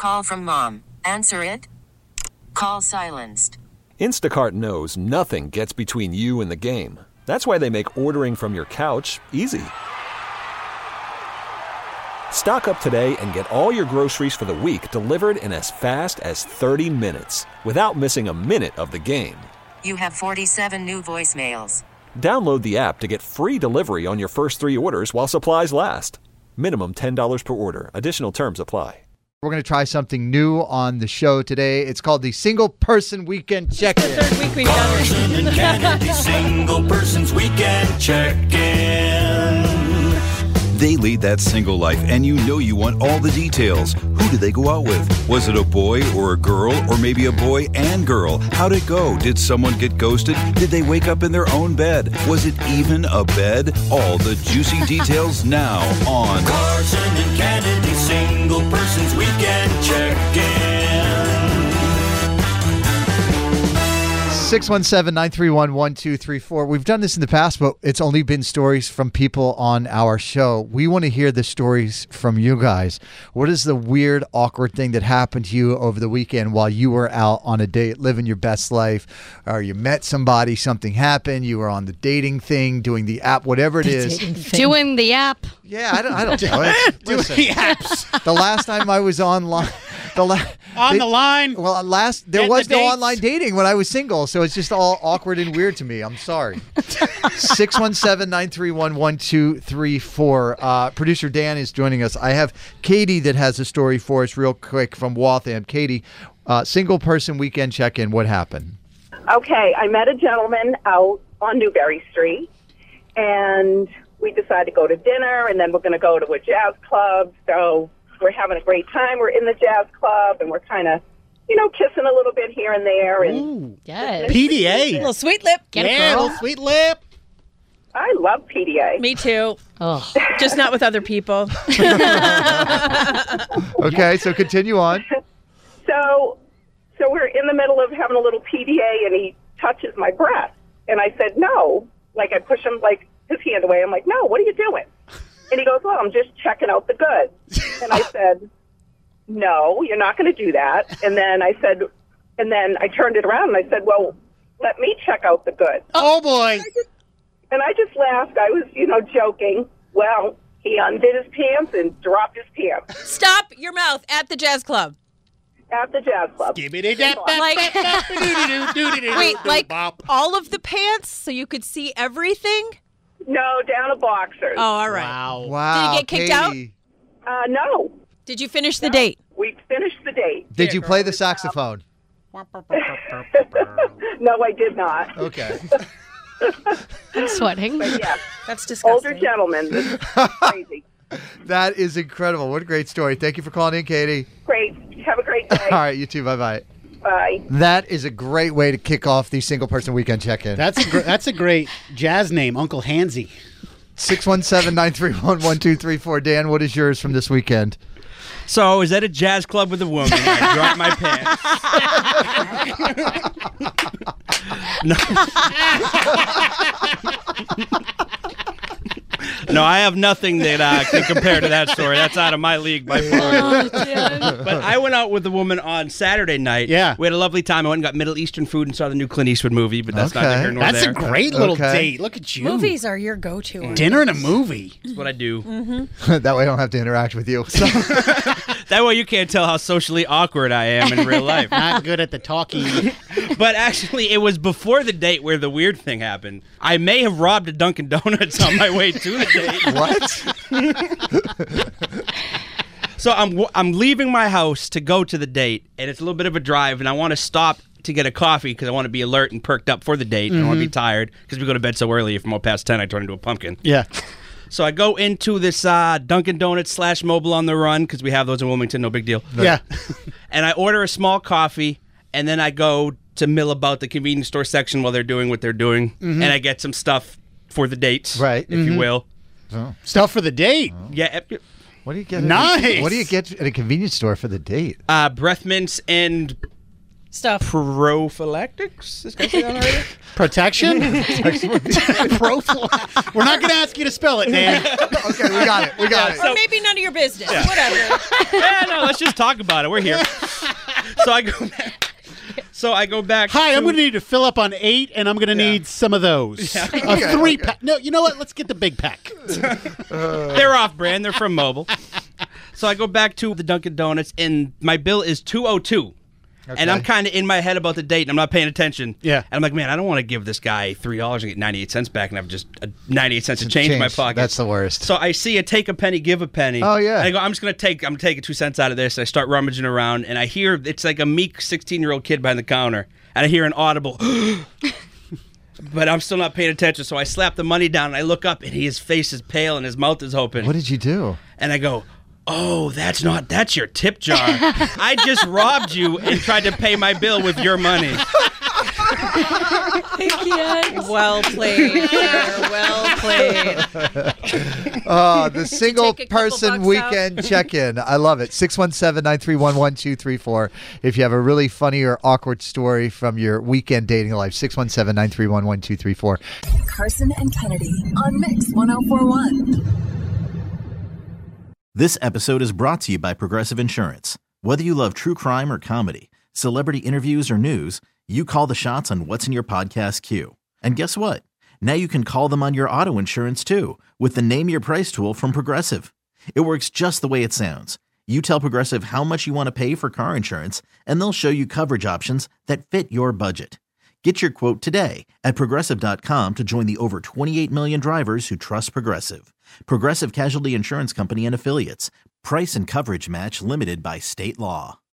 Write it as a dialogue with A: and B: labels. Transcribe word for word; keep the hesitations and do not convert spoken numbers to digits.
A: Call from mom. Answer it. Call silenced.
B: Instacart knows nothing gets between you and the game. That's why they make ordering from your couch easy. Stock up today and get all your groceries for the week delivered in as fast as thirty minutes without missing a minute of the game.
A: You have forty-seven new voicemails.
B: Download the app to get free delivery on your first three orders while supplies last. Minimum ten dollars per order. Additional terms apply.
C: We're going to try something new on the show today. It's called the Single Person Weekend Check-In.
D: It's the third week we've done it.
E: Carson and Kennedy Single Person's Weekend Check-In.
F: They lead that single life, and you know you want all the details. Who did they go out with? Was it a boy or a girl, or maybe a boy and girl? How'd it go? Did someone get ghosted? Did they wake up in their own bed? Was it even a bed? All the juicy details now on
E: Carson and Kennedy Single Person's Weekend Check-In.
C: six one seven, nine three one, one two three four. We've done this in the past, but it's only been stories from people on our show. We want to hear the stories from you guys. What is the weird, awkward thing that happened to you over the weekend while you were out on a date, living your best life? Or you met somebody, something happened, you were on the dating thing, doing the app, whatever it is.
D: Doing the app.
C: Yeah, I don't, I don't know. It's, listen,
G: the apps.
C: the last time I was online, the la-
G: On
C: they-
G: the line.
C: Well, last there
G: Getting
C: was
G: the
C: no
G: dates.
C: online dating when I was single, so it's just all awkward and weird to me. I'm sorry. six one seven, nine three one, one two three four. Uh, producer Dan is joining us. I have Katie that has a story for us real quick from Waltham. Katie, uh, single person weekend check-in. What happened?
H: Okay, I met a gentleman out on Newberry Street, and we decided to go to dinner, and then we're going to go to a jazz club. So we're having a great time. We're in the jazz club, and we're kind of, you know, kissing a little bit here and there. And
G: Ooh.
D: Yes.
G: P D A.
D: Little sweet lip. Get
G: Yeah,
D: it, girl.
G: little sweet lip.
H: I love P D A.
I: Me too.
D: Oh.
I: Just not with other people.
C: Okay, so continue on.
H: So, so we're in the middle of having a little P D A, and he touches my breast, and I said no. Like I push him like his hand away. I'm like, no, what are you doing? And he goes, well, I'm just checking out the goods. And I said, no, you're not going to do that. And then I said, and then I turned it around and I said, well, let me check out the goods.
G: Oh, boy.
H: And I just laughed. I was, you know, joking. Well, he undid his pants and dropped his pants
I: Stop your mouth at the jazz club.
H: at the jazz club.
I: Like- Wait, like all of the pants so you could see everything?
H: No, down to boxers.
I: Oh, all right.
G: Wow.
C: Wow.
I: Did he get kicked out?
C: Katie.
H: Uh, no.
I: Did you finish the date?
H: We finished the date.
C: Did you play the saxophone?
H: No, I did not.
C: Okay.
D: I'm sweating.
H: But yeah,
I: That's disgusting.
H: older gentleman. This is crazy.
C: That is incredible. What a great story. Thank you for calling in, Katie.
H: Great. Have a great day.
C: All right, you too. Bye-bye.
H: Bye.
C: That is a great way to kick off the single person weekend check-in.
G: That's a, gr- that's a great jazz name, Uncle Hansy.
C: six one seven, nine three one, one two three four. Dan, what is yours from this weekend?
J: So I was at a jazz club with a woman. I dropped my pants. No. No, I have nothing that uh, can compare to that story. That's out of my league by far.
D: Oh, Dan.
J: But I went out with a woman on Saturday night.
G: Yeah.
J: We had a lovely time. I went and got Middle Eastern food and saw the new Clint Eastwood movie, but that's
C: Okay.
J: neither here nor
G: That's
J: there.
G: a great little
C: Okay.
G: date. Look at you.
I: Movies are your go-to.
G: Dinner and a movie.
J: That's what I do.
C: That way I don't have to interact with you. So-
J: That way you can't tell how socially awkward I am in real life.
G: Not good at the talking.
J: But actually, it was before the date where the weird thing happened. I may have robbed a Dunkin' Donuts on my way to the date.
C: what?
J: So I'm I'm leaving my house to go to the date, and it's a little bit of a drive, and I want to stop to get a coffee because I want to be alert and perked up for the date. And I don't want to be tired because we go to bed so early. If I'm up past ten, I turn into a pumpkin.
G: Yeah.
J: So I go into this uh, Dunkin' Donuts slash Mobile on the Run because we have those in Wilmington, no big deal.
G: Yeah.
J: And I order a small coffee, and then I go to mill about the convenience store section while they're doing what they're doing,
G: Mm-hmm.
J: and I get some stuff for the date,
C: Right.
J: if you will.
G: Stuff for the date.
J: Yeah, uh,
C: What do you get?
G: Nice.
C: What do you get at a convenience store for the date?
J: uh, breath mints and
I: Stuff.
J: Prophylactics? Is guy say that already?
G: Protection? Prophylax. We're not going to ask you to spell it, Dan.
C: Okay, we got it. We got
J: Yeah,
C: it.
J: so-
I: Or maybe none of your business.
J: Yeah.
I: Whatever.
J: Yeah, no, let's just talk about it. We're here. So I go back. So I go back.
G: Hi,
J: to,
G: I'm going to need to fill up on eight, and I'm going to
J: Yeah.
G: need some of those.
J: Yeah.
G: A
C: Okay,
G: three
C: okay.
G: pack. No, you know what? Let's get the big pack.
J: They're off brand. They're from Mobile. So I go back to the Dunkin' Donuts, and my bill is two oh two. And I'm kind of in my head about the date, and I'm not paying attention.
G: Yeah.
J: And I'm like, man, I don't want to give this guy three dollars and get ninety-eight cents back and have just uh, ninety-eight cents of change, in my pocket.
C: That's the worst.
J: So I see a take a penny, give a penny.
C: Oh, yeah.
J: And I go, I'm just gonna take, I'm taking two cents out of this. I start rummaging around, and I hear it's like a meek sixteen-year-old kid behind the counter, and I hear an audible. But I'm still not paying attention, so I slap the money down, and I look up, and his face is pale, and his mouth is open.
C: What did you do?
J: And I go, oh, that's not, that's your tip jar. I just robbed you and tried to pay my bill with your money.
I: Well played, sir. Well played.
C: Uh, the single
I: Take a couple
C: person
I: bucks
C: weekend check-in. I love it. six one seven, nine three one, one two three four. If you have a really funny or awkward story from your weekend dating life, six one seven, nine three one, one two three four.
K: Carson and Kennedy on Mix ten forty-one.
L: This episode is brought to you by Progressive Insurance. Whether you love true crime or comedy, celebrity interviews or news, you call the shots on what's in your podcast queue. And guess what? Now you can call them on your auto insurance too with the Name Your Price tool from Progressive. It works just the way it sounds. You tell Progressive how much you want to pay for car insurance, and they'll show you coverage options that fit your budget. Get your quote today at Progressive dot com to join the over twenty-eight million drivers who trust Progressive. Progressive Casualty Insurance Company and Affiliates. Price and coverage match limited by state law.